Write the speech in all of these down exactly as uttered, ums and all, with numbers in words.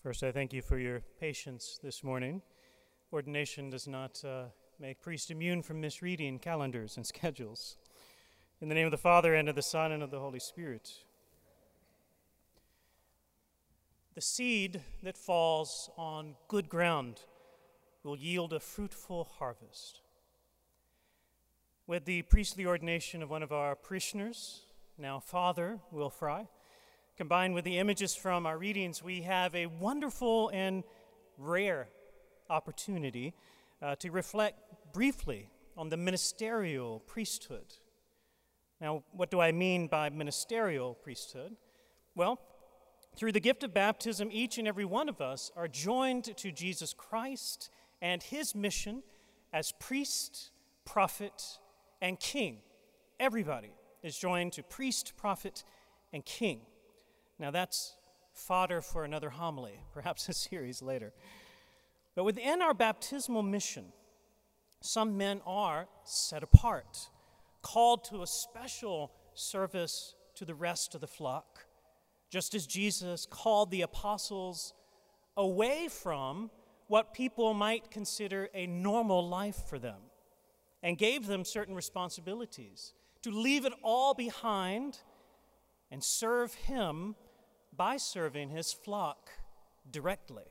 First, I thank you for your patience this morning. Ordination does not uh, make priests immune from misreading calendars and schedules. In the name of the Father, and of the Son, and of the Holy Spirit. The seed that falls on good ground will yield a fruitful harvest. With the priestly ordination of one of our parishioners, now Father Will Fry, combined with the images from our readings, we have a wonderful and rare opportunity uh, to reflect briefly on the ministerial priesthood. Now, what do I mean by ministerial priesthood? Well, through the gift of baptism, each and every one of us are joined to Jesus Christ and his mission as priest, prophet, and king. Everybody is joined to priest, prophet, and king. Now that's fodder for another homily, perhaps a series later. But within our baptismal mission, some men are set apart, called to a special service to the rest of the flock, just as Jesus called the apostles away from what people might consider a normal life for them and gave them certain responsibilities to leave it all behind and serve him by serving his flock directly.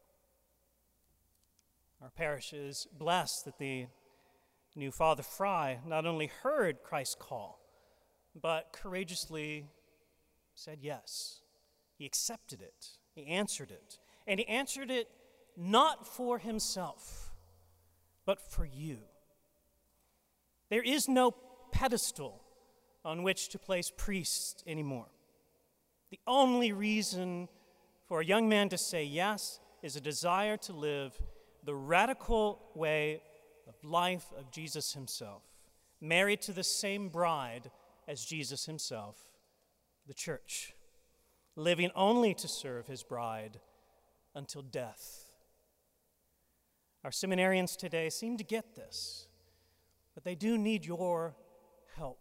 Our parish is blessed that the new Father Fry not only heard Christ's call, but courageously said yes. He accepted it. He answered it. And he answered it not for himself, but for you. There is no pedestal on which to place priests anymore. The only reason for a young man to say yes is a desire to live the radical way of life of Jesus himself, married to the same bride as Jesus himself, the church, living only to serve his bride until death. Our seminarians today seem to get this, but they do need your help.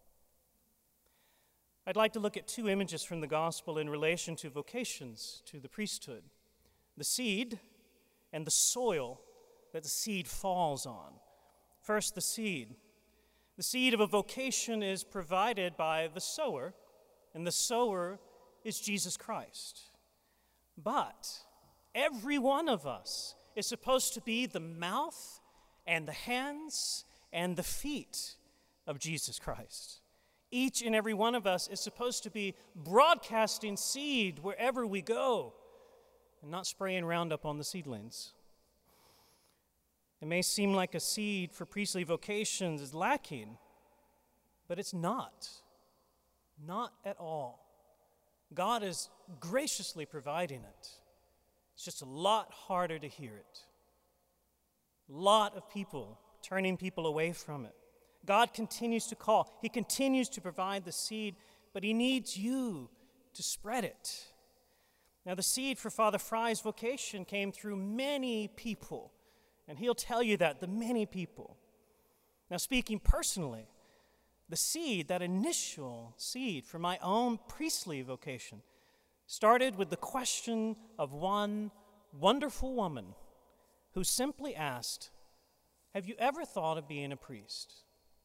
I'd like to look at two images from the gospel in relation to vocations to the priesthood: the seed and the soil that the seed falls on. First, the seed. The seed of a vocation is provided by the sower, and the sower is Jesus Christ. But every one of us is supposed to be the mouth and the hands and the feet of Jesus Christ. Each and every one of us is supposed to be broadcasting seed wherever we go and not spraying Roundup on the seedlings. It may seem like a seed for priestly vocations is lacking, but it's not. Not at all. God is graciously providing it. It's just a lot harder to hear it. A lot of people turning people away from it. God continues to call. He continues to provide the seed, but he needs you to spread it. Now, the seed for Father Fry's vocation came through many people, and he'll tell you that, the many people. Now, speaking personally, the seed, that initial seed for my own priestly vocation, started with the question of one wonderful woman who simply asked, "Have you ever thought of being a priest?"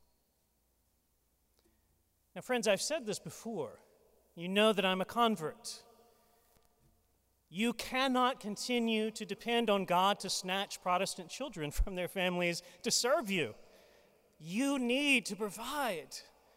Now, friends, I've said this before. You know that I'm a convert. You cannot continue to depend on God to snatch Protestant children from their families to serve you. You need to provide.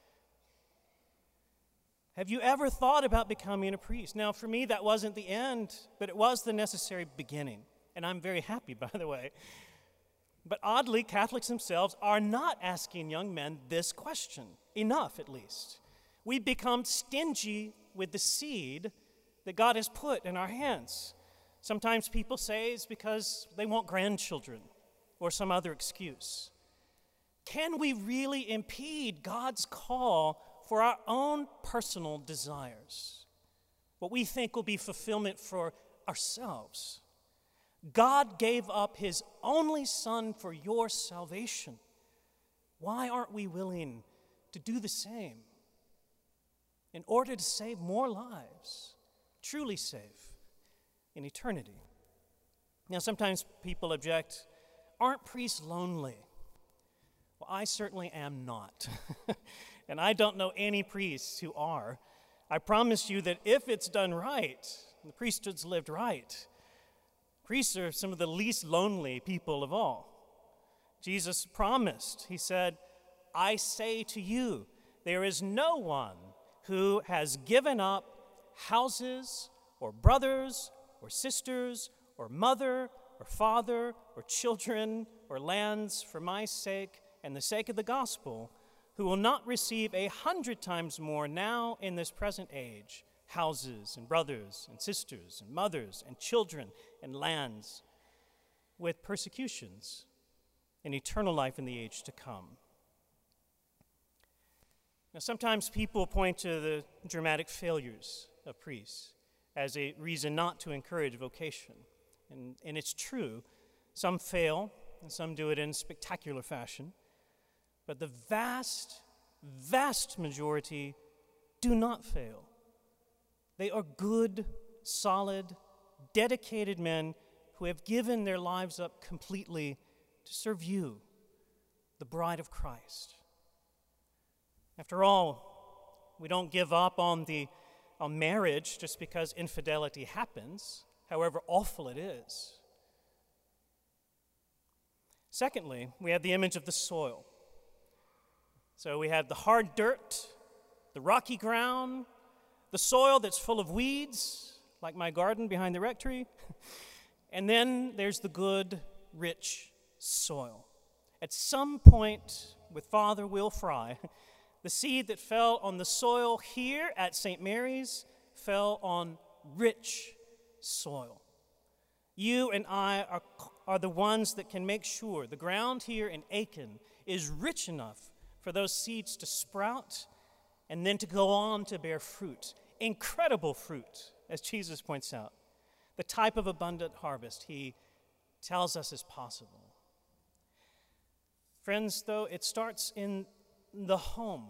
Have you ever thought about becoming a priest? Now, for me, that wasn't the end, but it was the necessary beginning. And I'm very happy, by the way. But oddly, Catholics themselves are not asking young men this question, enough at least. We've become stingy with the seed that God has put in our hands. Sometimes people say it's because they want grandchildren or some other excuse. Can we really impede God's call for our own personal desires? What we think will be fulfillment for ourselves. God gave up his only Son for your salvation. Why aren't we willing to do the same in order to save more lives, truly save, in eternity. Now, sometimes people object, aren't priests lonely? Well, I certainly am not. And I don't know any priests who are. I promise you that if it's done right, the priesthood's lived right, priests are some of the least lonely people of all. Jesus promised, he said, I say to you, there is no one who has given up houses or brothers or sisters or mother or father or children or lands for my sake and the sake of the gospel, who will not receive a hundred times more now in this present age, houses and brothers and sisters and mothers and children and lands, with persecutions and eternal life in the age to come. Now, sometimes people point to the dramatic failures of priests as a reason not to encourage vocation. And, and it's true. Some fail, and some do it in spectacular fashion. But the vast, vast majority do not fail. They are good, solid, dedicated men who have given their lives up completely to serve you, the bride of Christ. After all, we don't give up on the on marriage just because infidelity happens, however awful it is. Secondly, we have the image of the soil. So we have the hard dirt, the rocky ground, the soil that's full of weeds, like my garden behind the rectory, and then there's the good, rich soil. At some point with Father Will Fry, the seed that fell on the soil here at Saint Mary's fell on rich soil. You and I are, are the ones that can make sure the ground here in Aiken is rich enough for those seeds to sprout and then to go on to bear fruit. Incredible fruit, as Jesus points out. The type of abundant harvest he tells us is possible. Friends, though, it starts in the home.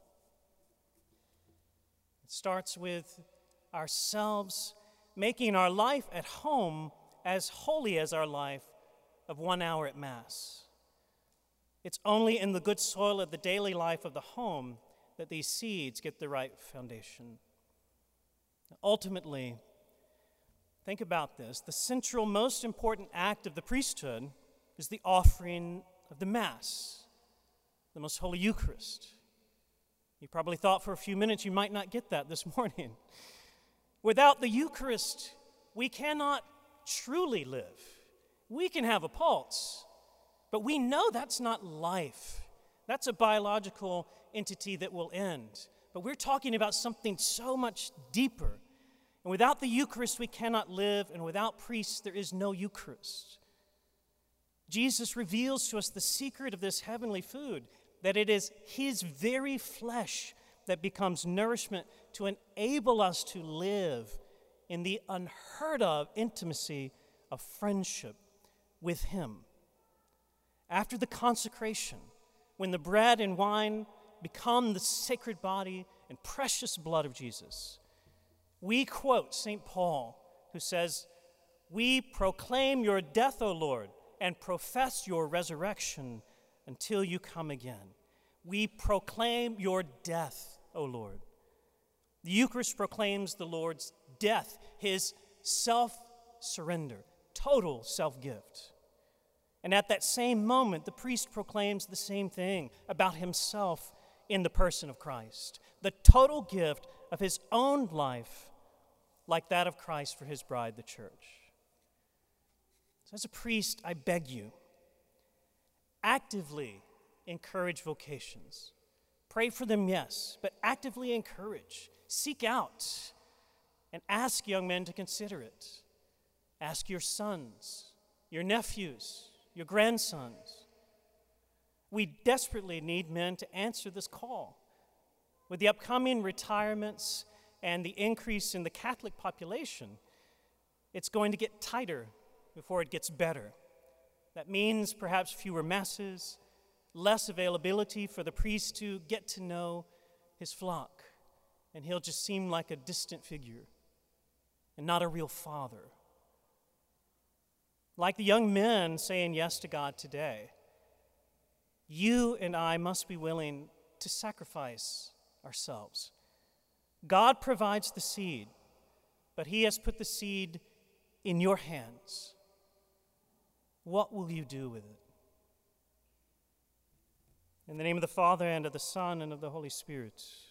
It starts with ourselves making our life at home as holy as our life of one hour at Mass. It's only in the good soil of the daily life of the home that these seeds get the right foundation. Ultimately, think about this. The central, most important act of the priesthood is the offering of the Mass, the Most Holy Eucharist. You probably thought for a few minutes you might not get that this morning. Without the Eucharist, we cannot truly live. We can have a pulse, but we know that's not life. That's a biological entity that will end. But we're talking about something so much deeper. And without the Eucharist, we cannot live, and without priests, there is no Eucharist. Jesus reveals to us the secret of this heavenly food, that it is his very flesh that becomes nourishment to enable us to live in the unheard of intimacy of friendship with him. After the consecration, when the bread and wine become the sacred body and precious blood of Jesus, we quote Saint Paul, who says, "We proclaim your death, O Lord, and profess your resurrection until you come again." We proclaim your death, O Lord. The Eucharist proclaims the Lord's death, his self-surrender, total self-gift. And at that same moment, the priest proclaims the same thing about himself in the person of Christ, the total gift of his own life, like that of Christ for his bride, the church. So as a priest, I beg you, actively encourage vocations. Pray for them, yes, but actively encourage. Seek out and ask young men to consider it. Ask your sons, your nephews, your grandsons. We desperately need men to answer this call. With the upcoming retirements and the increase in the Catholic population, it's going to get tighter before it gets better. That means perhaps fewer masses, less availability for the priest to get to know his flock, and he'll just seem like a distant figure and not a real father. Like the young men saying yes to God today, you and I must be willing to sacrifice ourselves. God provides the seed, but He has put the seed in your hands. What will you do with it? In the name of the Father, and of the Son, and of the Holy Spirit.